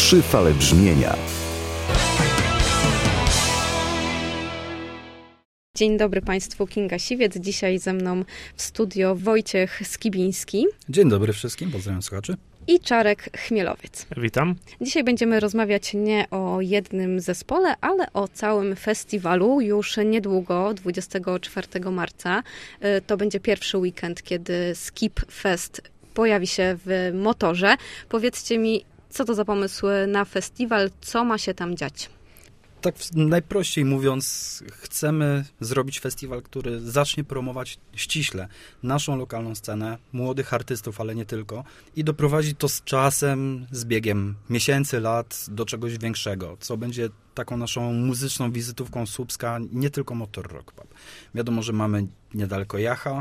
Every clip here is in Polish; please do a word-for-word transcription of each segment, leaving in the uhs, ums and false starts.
Trzy fale brzmienia. Dzień dobry Państwu, Kinga Siwiec. Dzisiaj ze mną w studio Wojciech Skibiński. Dzień dobry wszystkim, pozdrawiam słuchaczy. I Czarek Chmielowiec. Witam. Dzisiaj będziemy rozmawiać nie o jednym zespole, ale o całym festiwalu. Już niedługo, dwudziestego czwartego marca, to będzie pierwszy weekend, kiedy Skip Fest pojawi się w Motorze. Powiedzcie mi, co to za pomysł na festiwal, co ma się tam dziać? Tak najprościej mówiąc, chcemy zrobić festiwal, który zacznie promować ściśle naszą lokalną scenę, młodych artystów, ale nie tylko, i doprowadzi to z czasem, z biegiem miesięcy, lat do czegoś większego, co będzie taką naszą muzyczną wizytówką Słupska, nie tylko Motor Rock Pub. Wiadomo, że mamy niedaleko Jacha,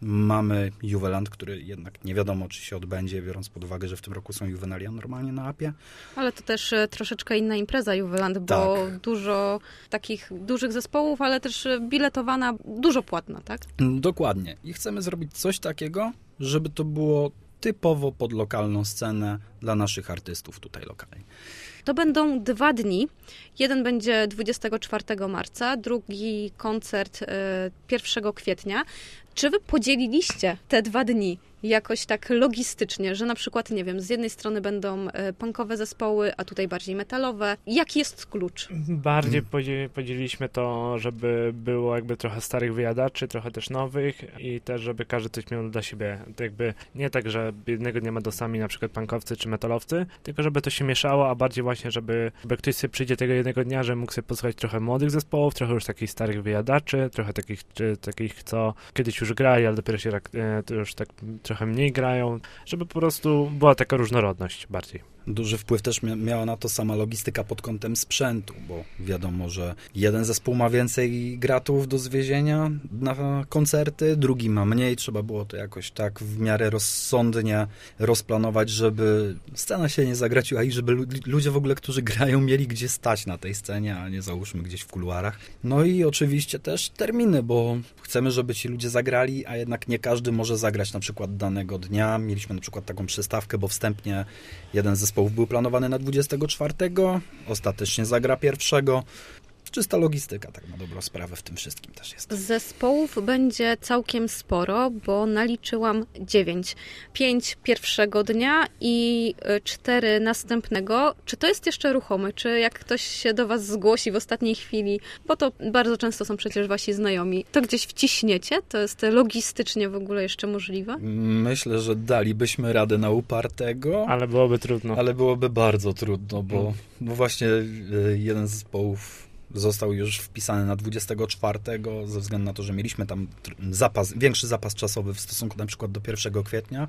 mamy Juweland, który jednak nie wiadomo, czy się odbędzie, biorąc pod uwagę, że w tym roku są Juwenalia normalnie na Apie. Ale to też troszeczkę inna impreza Juweland, bo tak. Dużo takich dużych zespołów, ale też biletowana, dużo płatna, tak? Dokładnie. I chcemy zrobić coś takiego, żeby to było typowo pod lokalną scenę dla naszych artystów tutaj lokalnie. To będą dwa dni. Jeden będzie dwudziestego czwartego marca, drugi koncert pierwszego kwietnia. Czy wy podzieliliście te dwa dni jakoś tak logistycznie, że na przykład, nie wiem, z jednej strony będą punkowe zespoły, a tutaj bardziej metalowe? Jaki jest klucz? Bardziej podzieliliśmy to, żeby było jakby trochę starych wyjadaczy, trochę też nowych i też, żeby każdy coś miał dla siebie. To jakby nie tak, że jednego dnia będą sami na przykład punkowcy czy metalowcy, tylko żeby to się mieszało, a bardziej właśnie, żeby, żeby ktoś sobie przyjdzie tego jednego dnia, że mógł sobie posłuchać trochę młodych zespołów, trochę już takich starych wyjadaczy, trochę takich, czy, takich co kiedyś już grali, ale dopiero się to już tak trochę mniej grają, żeby po prostu była taka różnorodność bardziej. Duży wpływ też miała na to sama logistyka pod kątem sprzętu, bo wiadomo, że jeden zespół ma więcej gratów do zwiezienia na koncerty, drugi ma mniej. Trzeba było to jakoś tak w miarę rozsądnie rozplanować, żeby scena się nie zagraciła i żeby ludzie w ogóle, którzy grają, mieli gdzie stać na tej scenie, a nie załóżmy gdzieś w kuluarach. No i oczywiście też terminy, bo chcemy, żeby ci ludzie zagrali, a jednak nie każdy może zagrać na przykład danego dnia. Mieliśmy na przykład taką przystawkę, bo wstępnie jeden zespół był planowany na dwudziestego czwartego, ostatecznie zagra pierwszego. Czysta logistyka, tak na dobrą sprawę w tym wszystkim też jest. Zespołów będzie całkiem sporo, bo naliczyłam dziewięć. Pięć pierwszego dnia i cztery następnego. Czy to jest jeszcze ruchome? Czy jak ktoś się do was zgłosi w ostatniej chwili, bo to bardzo często są przecież wasi znajomi, to gdzieś wciśniecie? To jest logistycznie w ogóle jeszcze możliwe? Myślę, że dalibyśmy radę na upartego. Ale byłoby trudno. Ale byłoby bardzo trudno, bo, hmm. bo właśnie jeden z zespołów został już wpisany na dwudziestego czwartego ze względu na to, że mieliśmy tam zapas, większy zapas czasowy w stosunku na przykład do pierwszego kwietnia.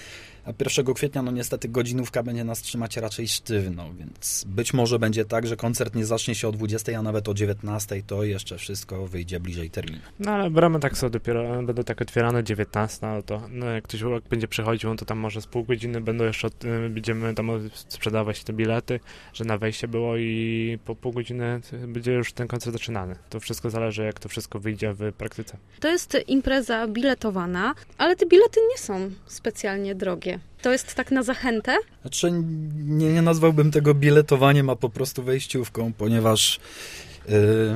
A pierwszego kwietnia, no niestety godzinówka będzie nas trzymać raczej sztywno, więc być może będzie tak, że koncert nie zacznie się o dwudziestej, a nawet o dziewiętnastej, to jeszcze wszystko wyjdzie bliżej terminu. No ale bramy tak są dopiero, będą tak otwierane dziewiętnasta, no to no, jak ktoś będzie przychodził, to tam może z pół godziny będą jeszcze, będziemy tam sprzedawać te bilety, że na wejście było i po pół godziny będzie już ten koncert zaczynany. To wszystko zależy, jak to wszystko wyjdzie w praktyce. To jest impreza biletowana, ale te bilety nie są specjalnie drogie. To jest tak na zachętę? Znaczy nie, nie nazwałbym tego biletowaniem, a po prostu wejściówką, ponieważ yy,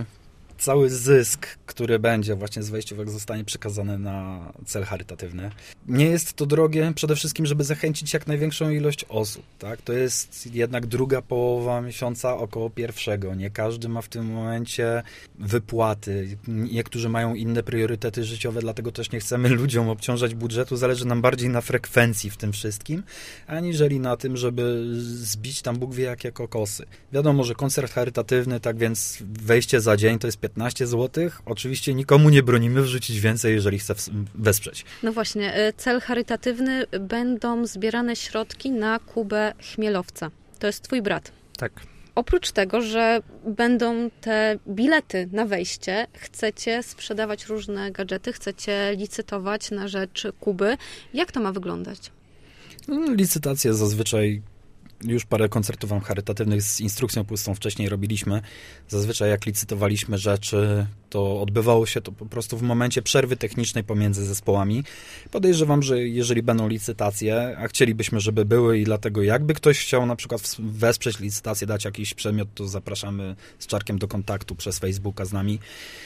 cały zysk, który będzie właśnie z wejściówek, zostanie przekazany na cel charytatywny. Nie jest to drogie przede wszystkim, żeby zachęcić jak największą ilość osób. Tak? To jest jednak druga połowa miesiąca około pierwszego. Nie każdy ma w tym momencie wypłaty. Niektórzy mają inne priorytety życiowe, dlatego też nie chcemy ludziom obciążać budżetu. Zależy nam bardziej na frekwencji w tym wszystkim, aniżeli na tym, żeby zbić tam Bóg wie jakie kokosy. Wiadomo, że koncert charytatywny, tak więc wejście za dzień to jest piętnaście złotych. Oczywiście nikomu nie bronimy wrzucić więcej, jeżeli chce wesprzeć. No właśnie, cel charytatywny, będą zbierane środki na Kubę Chmielowca. To jest twój brat. Tak. Oprócz tego, że będą te bilety na wejście, chcecie sprzedawać różne gadżety, chcecie licytować na rzecz Kuby. Jak to ma wyglądać? No, licytacje zazwyczaj już parę koncertów wam charytatywnych z instrukcją pustą wcześniej robiliśmy. Zazwyczaj jak licytowaliśmy rzeczy, to odbywało się to po prostu w momencie przerwy technicznej pomiędzy zespołami. Podejrzewam, że jeżeli będą licytacje, a chcielibyśmy, żeby były i dlatego jakby ktoś chciał na przykład wesprzeć licytację, dać jakiś przedmiot, to zapraszamy z Czarkiem do kontaktu przez Facebooka z nami.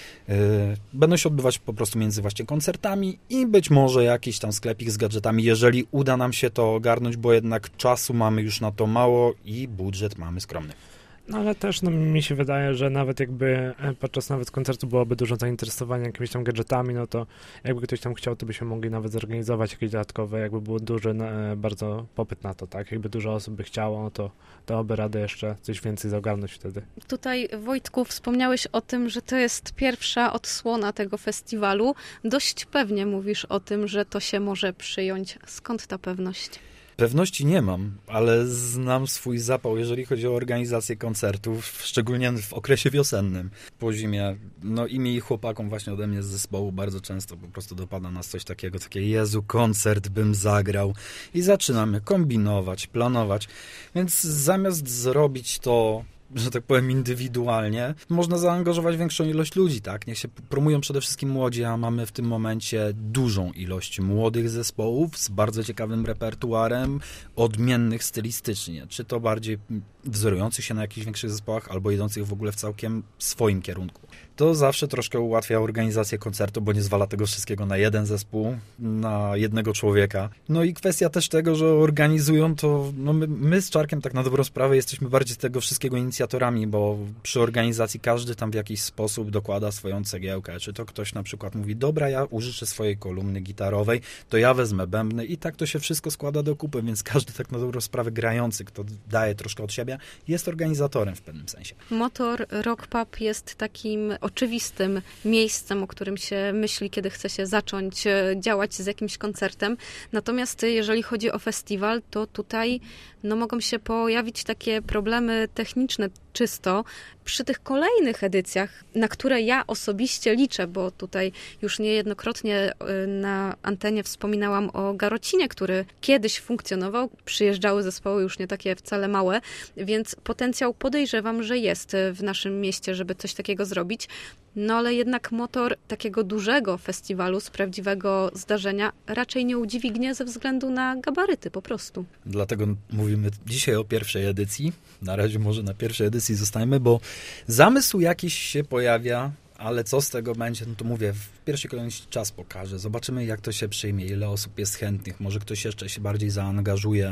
Będą się odbywać po prostu między właśnie koncertami i być może jakiś tam sklepik z gadżetami, jeżeli uda nam się to ogarnąć, bo jednak czasu mamy już na to mało i budżet mamy skromny. No ale też no, mi się wydaje, że nawet jakby podczas nawet koncertu byłoby dużo zainteresowania jakimiś tam gadżetami, no to jakby ktoś tam chciał, to byśmy mogli nawet zorganizować jakieś dodatkowe, jakby był duży na, bardzo popyt na to, tak? Jakby dużo osób by chciało, to dałoby radę jeszcze coś więcej zaogarnąć wtedy. Tutaj, Wojtku, wspomniałeś o tym, że to jest pierwsza odsłona tego festiwalu. Dość pewnie mówisz o tym, że to się może przyjąć. Skąd ta pewność? Pewności nie mam, ale znam swój zapał, jeżeli chodzi o organizację koncertów, szczególnie w okresie wiosennym. Po zimie, no i mi chłopakom właśnie ode mnie z zespołu bardzo często po prostu dopada nas coś takiego, takie Jezu, koncert bym zagrał i zaczynamy kombinować, planować, więc zamiast zrobić to, że tak powiem, indywidualnie, można zaangażować większą ilość ludzi, tak? Niech się promują przede wszystkim młodzi, a mamy w tym momencie dużą ilość młodych zespołów z bardzo ciekawym repertuarem, odmiennych stylistycznie, czy to bardziej wzorujących się na jakichś większych zespołach, albo idących w ogóle w całkiem swoim kierunku. To zawsze troszkę ułatwia organizację koncertu, bo nie zwala tego wszystkiego na jeden zespół, na jednego człowieka. No i kwestia też tego, że organizują to, no my, my z Czarkiem tak na dobrą sprawę jesteśmy bardziej tego wszystkiego inicjatorami, bo przy organizacji każdy tam w jakiś sposób dokłada swoją cegiełkę. Czy to ktoś na przykład mówi, dobra, ja użyczę swojej kolumny gitarowej, to ja wezmę bębny i tak to się wszystko składa do kupy, więc każdy tak na dobrą sprawę grający, kto daje troszkę od siebie, jest organizatorem w pewnym sensie. Motor Rock Pub jest takim oczywistym miejscem, o którym się myśli, kiedy chce się zacząć działać z jakimś koncertem. Natomiast jeżeli chodzi o festiwal, to tutaj no, mogą się pojawić takie problemy techniczne czysto przy tych kolejnych edycjach, na które ja osobiście liczę, bo tutaj już niejednokrotnie na antenie wspominałam o Garocinie, który kiedyś funkcjonował, przyjeżdżały zespoły już nie takie wcale małe, więc potencjał podejrzewam, że jest w naszym mieście, żeby coś takiego zrobić. No ale jednak motor takiego dużego festiwalu z prawdziwego zdarzenia raczej nie udźwignie ze względu na gabaryty po prostu. Dlatego mówimy dzisiaj o pierwszej edycji. Na razie może na pierwszej edycji zostańmy, bo zamysł jakiś się pojawia, ale co z tego będzie, no to mówię, w pierwszej kolejności czas pokaże. Zobaczymy, jak to się przyjmie, ile osób jest chętnych, może ktoś jeszcze się bardziej zaangażuje,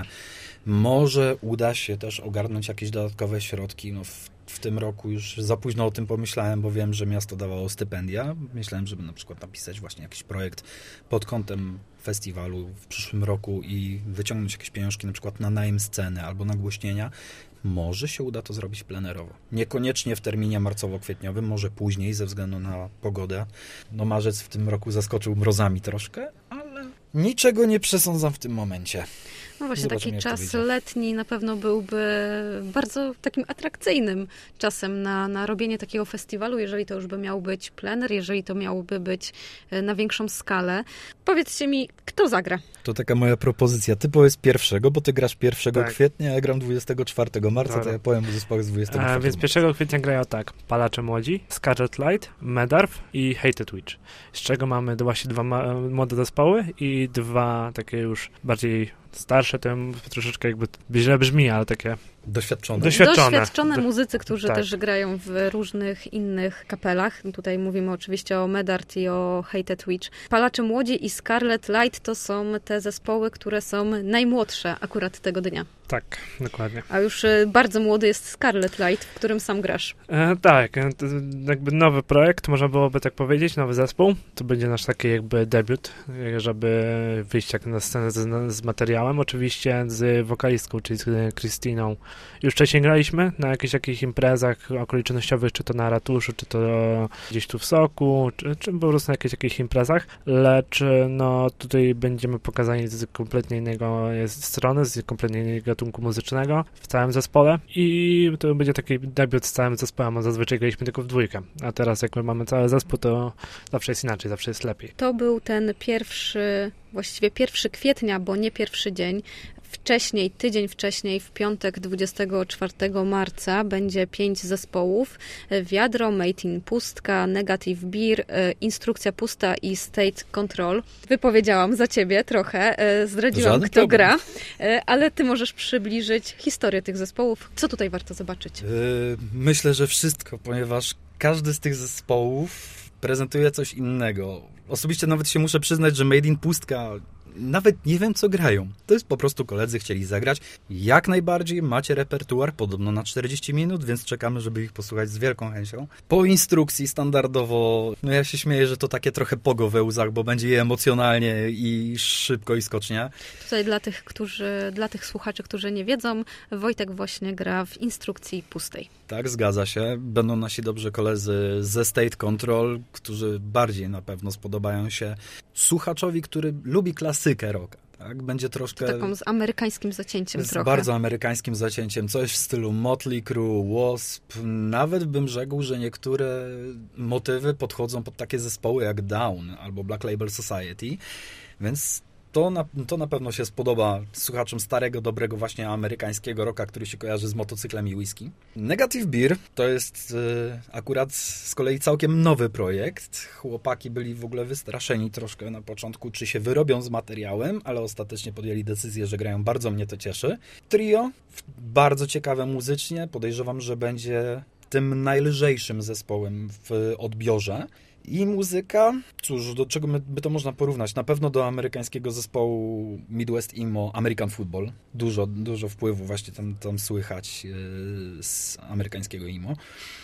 może uda się też ogarnąć jakieś dodatkowe środki. No w, w tym roku już za późno o tym pomyślałem, bo wiem, że miasto dawało stypendia. Myślałem, żeby na przykład napisać właśnie jakiś projekt pod kątem festiwalu w przyszłym roku i wyciągnąć jakieś pieniążki na przykład na najem sceny albo nagłośnienia. Może się uda to zrobić plenerowo. Niekoniecznie w terminie marcowo-kwietniowym, może później ze względu na pogodę. No marzec w tym roku zaskoczył mrozami troszkę, ale niczego nie przesądzam w tym momencie. No właśnie, Zobaczymy, taki czas letni na pewno byłby bardzo takim atrakcyjnym czasem na, na robienie takiego festiwalu, jeżeli to już by miał być plener, jeżeli to miałoby być na większą skalę. Powiedzcie mi, kto zagra? To taka moja propozycja. Ty powiedz pierwszego, bo ty grasz pierwszego tak. kwietnia, a ja gram dwudziestego czwartego marca, Dobra. to ja powiem o zespołach z dwudziestego czwartego. A, więc pierwszego kwietnia grają tak, Palacze Młodzi, Scarlet Light, Medarf i Hated Witch. Z czego mamy właśnie dwa ma- młode zespoły i dwa takie już bardziej starsze, to troszeczkę jakby źle brzmi, ale takie doświadczone. Doświadczone, Doświadczone muzycy, którzy tak. też grają w różnych innych kapelach. Tutaj mówimy oczywiście o Medard i o Hated Witch. Palacze Młodzi i Scarlet Light to są te zespoły, które są najmłodsze akurat tego dnia. Tak, dokładnie. A już bardzo młody jest Scarlet Light, w którym sam grasz. E, tak, to jakby nowy projekt, można byłoby tak powiedzieć, nowy zespół. To będzie nasz taki jakby debiut, żeby wyjść jak na scenę z, z materiałem. Oczywiście z wokalistką, czyli z Krystyną. Już wcześniej graliśmy na jakichś takich imprezach okolicznościowych, czy to na ratuszu, czy to gdzieś tu w Soku, czy, czy po prostu na jakichś takich imprezach, lecz no tutaj będziemy pokazani z kompletnie innego strony, z kompletnie innego gatunku muzycznego w całym zespole i to będzie taki debiut z całym zespołem, bo zazwyczaj graliśmy tylko w dwójkę, a teraz jak my mamy cały zespół, to zawsze jest inaczej, zawsze jest lepiej. To był ten pierwszy, właściwie pierwszy kwietnia, bo nie pierwszy dzień Wcześniej, tydzień wcześniej, w piątek dwudziestego czwartego marca będzie pięć zespołów. Wiadro, Made in Pustka, Negative Beer, Instrukcja Pusta i State Control. Wypowiedziałam za ciebie trochę, zdradziłam, Żaden kto problem. gra, ale ty możesz przybliżyć historię tych zespołów. Co tutaj warto zobaczyć? Yy, myślę, że wszystko, ponieważ każdy z tych zespołów prezentuje coś innego. Osobiście nawet się muszę przyznać, że Made in Pustka nawet nie wiem, co grają. To jest po prostu koledzy chcieli zagrać. Jak najbardziej macie repertuar, podobno na czterdzieści minut, więc czekamy, żeby ich posłuchać z wielką chęcią. Po instrukcji standardowo, no ja się śmieję, że to takie trochę pogo we łzach, bo będzie je emocjonalnie i szybko i skocznie. Tutaj dla tych, którzy, dla tych słuchaczy, którzy nie wiedzą, Wojtek właśnie gra w Instrukcji Pustej. Tak, zgadza się. Będą nasi dobrzy koledzy ze State Control, którzy bardziej na pewno spodobają się słuchaczowi, który lubi klasykę rocka. Tak? Będzie troszkę... Taką z amerykańskim zacięciem z trochę. bardzo amerykańskim zacięciem. Coś w stylu Motley Crue, Wasp. Nawet bym rzekł, że niektóre motywy podchodzą pod takie zespoły jak Down albo Black Label Society. Więc to na, to na pewno się spodoba słuchaczom starego, dobrego właśnie amerykańskiego rocka, który się kojarzy z motocyklem i whisky. Negative Beer to jest y, akurat z kolei całkiem nowy projekt. Chłopaki byli w ogóle wystraszeni troszkę na początku, czy się wyrobią z materiałem, ale ostatecznie podjęli decyzję, że grają. Bardzo mnie to cieszy. Trio, bardzo ciekawe muzycznie. Podejrzewam, że będzie tym najlżejszym zespołem w odbiorze. I muzyka, cóż, do czego by to można porównać? Na pewno do amerykańskiego zespołu Midwest Emo, American Football. Dużo, dużo wpływu właśnie tam, tam słychać yy, z amerykańskiego emo.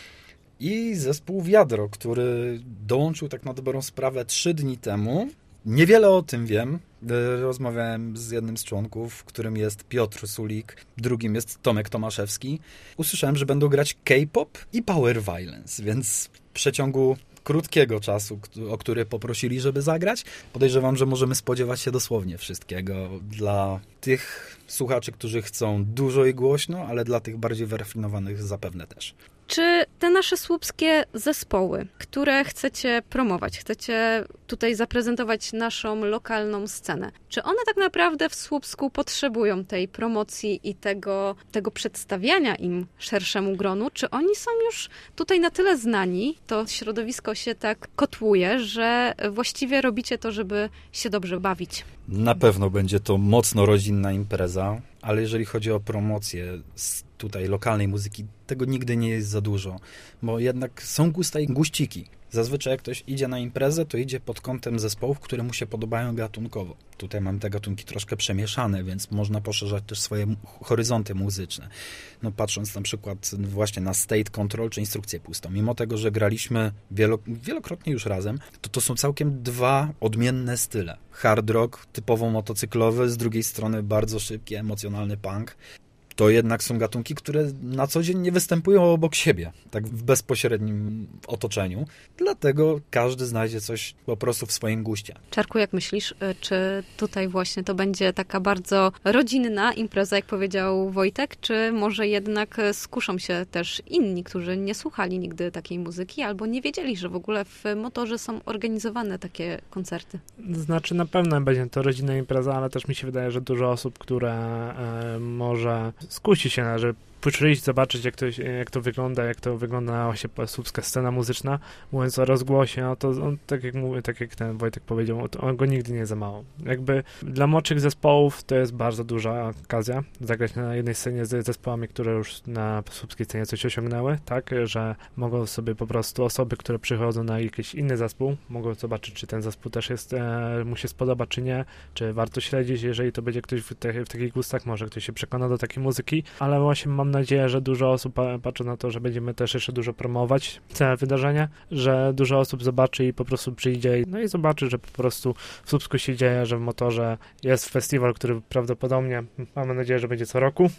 I zespół Wiadro, który dołączył tak na dobrą sprawę trzy dni temu. Niewiele o tym wiem. Rozmawiałem z jednym z członków, którym jest Piotr Sulik, drugim jest Tomek Tomaszewski. Usłyszałem, że będą grać K-pop i Power Violence, więc w przeciągu krótkiego czasu, o który poprosili, żeby zagrać, podejrzewam, że możemy spodziewać się dosłownie wszystkiego. Dla tych słuchaczy, którzy chcą dużo i głośno, ale dla tych bardziej wyrafinowanych zapewne też. Czy te nasze słupskie zespoły, które chcecie promować, chcecie tutaj zaprezentować naszą lokalną scenę, czy one tak naprawdę w Słupsku potrzebują tej promocji i tego, tego przedstawiania im szerszemu gronu? Czy oni są już tutaj na tyle znani, to środowisko się tak kotłuje, że właściwie robicie to, żeby się dobrze bawić? Na pewno będzie to mocno rodzinna impreza, ale jeżeli chodzi o promocję z tutaj lokalnej muzyki, tego nigdy nie jest za dużo, bo jednak są gusta i guściki. Zazwyczaj jak ktoś idzie na imprezę, to idzie pod kątem zespołów, które mu się podobają gatunkowo. Tutaj mam te gatunki troszkę przemieszane, więc można poszerzać też swoje horyzonty muzyczne. No patrząc na przykład właśnie na State Control czy Instrukcję Pustą. Mimo tego, że graliśmy wielo, wielokrotnie już razem, to to są całkiem dwa odmienne style. Hard rock, typowo motocyklowy, z drugiej strony bardzo szybki, emocjonalny punk. To jednak są gatunki, które na co dzień nie występują obok siebie, tak w bezpośrednim otoczeniu. Dlatego każdy znajdzie coś po prostu w swoim guście. Czarku, jak myślisz, czy tutaj właśnie to będzie taka bardzo rodzinna impreza, jak powiedział Wojtek, czy może jednak skuszą się też inni, którzy nie słuchali nigdy takiej muzyki albo nie wiedzieli, że w ogóle w motorze są organizowane takie koncerty? Znaczy na pewno będzie to rodzinna impreza, ale też mi się wydaje, że dużo osób, które e, może skusi się na, że przyjść, zobaczyć, jak to, jak to wygląda, jak to wygląda właśnie słupska scena muzyczna. Mówiąc o rozgłosie, no to on, tak jak mówię, tak jak ten Wojtek powiedział, to on go nigdy nie za mało. Jakby dla młodszych zespołów to jest bardzo duża okazja zagrać na jednej scenie z zespołami, które już na słupskiej scenie coś osiągnęły, tak, że mogą sobie po prostu osoby, które przychodzą na jakiś inny zespół, mogą zobaczyć, czy ten zespół też jest, e, mu się spodoba, czy nie, czy warto śledzić, jeżeli to będzie ktoś w, te, w takich gustach, może ktoś się przekona do takiej muzyki, ale właśnie mam nadzieję, że dużo osób patrzy na to, że będziemy też jeszcze dużo promować całe wydarzenie, że dużo osób zobaczy i po prostu przyjdzie no i zobaczy, że po prostu w Słupsku się dzieje, że w motorze jest festiwal, który prawdopodobnie, mamy nadzieję, że będzie co roku.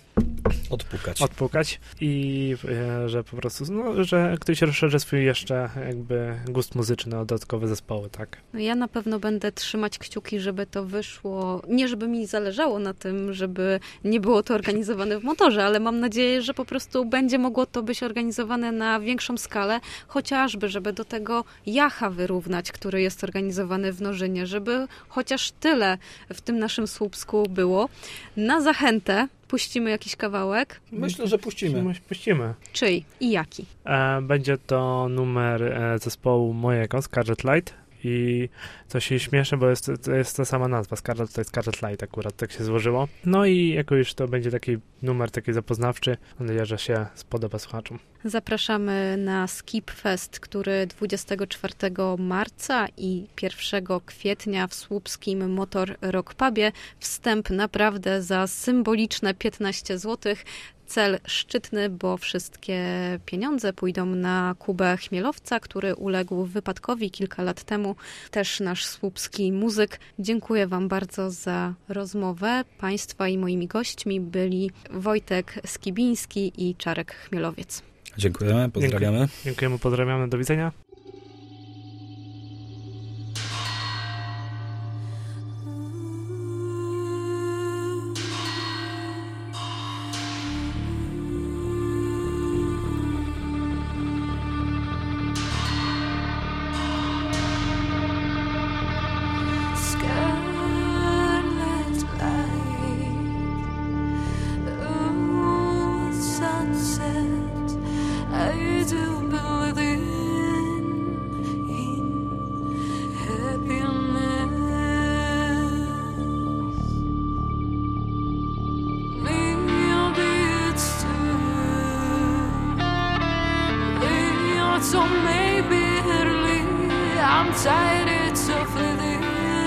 odpukać. odpukać i e, że po prostu, no, że ktoś rozszerzy swój jeszcze jakby gust muzyczny o dodatkowe zespoły, tak. No ja na pewno będę trzymać kciuki, żeby to wyszło, nie żeby mi zależało na tym, żeby nie było to organizowane w Motorze, ale mam nadzieję, że po prostu będzie mogło to być organizowane na większą skalę, chociażby, żeby do tego Jacha wyrównać, który jest organizowany w Nożynie, żeby chociaż tyle w tym naszym Słupsku było. Na zachętę puścimy jakiś kawałek. Myślę, że puścimy. Puścimy. Czyj i jaki? E, będzie to numer e, zespołu mojego, Scarlet Light. I co się śmieszy, bo jest, to jest ta sama nazwa, Scarlet, to jest Scarlet Light akurat, tak się złożyło. No i jako już to będzie taki numer taki zapoznawczy, mam nadzieję, że się spodoba słuchaczom. Zapraszamy na Skip Fest, który dwudziestego czwartego marca i pierwszego kwietnia w słupskim Motor Rock Pubie. Wstęp naprawdę za symboliczne piętnaście złotych. Cel szczytny, bo wszystkie pieniądze pójdą na Kubę Chmielowca, który uległ wypadkowi kilka lat temu. Też nasz słupski muzyk. Dziękuję Wam bardzo za rozmowę. Państwa i moimi gośćmi byli Wojtek Skibiński i Czarek Chmielowiec. Dziękujemy, pozdrawiamy. Dziękuję, dziękujemy, pozdrawiamy, do widzenia. So maybe early, I'm tired, it's so fleeting.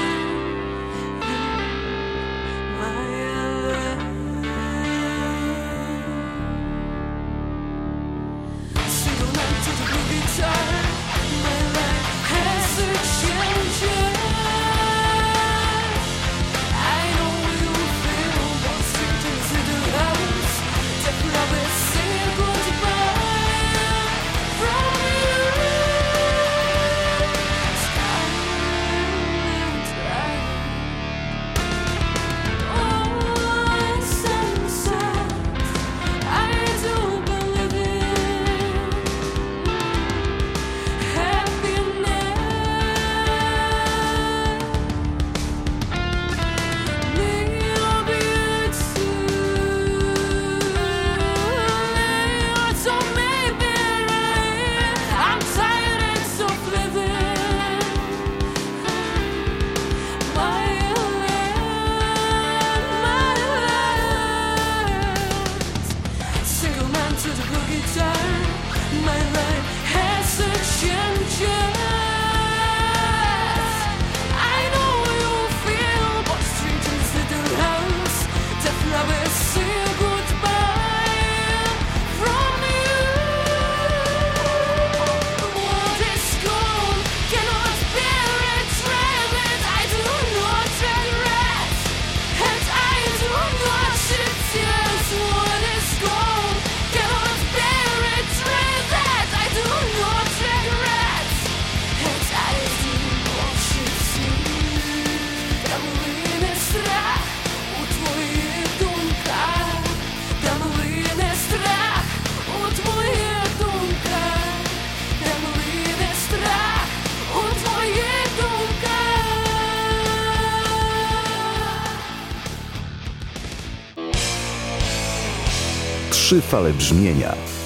My life. Single night to the blue guitar, my life has a change. I know you feel what's strange in the house. Take love and say goodbye. Trzy fale brzmienia.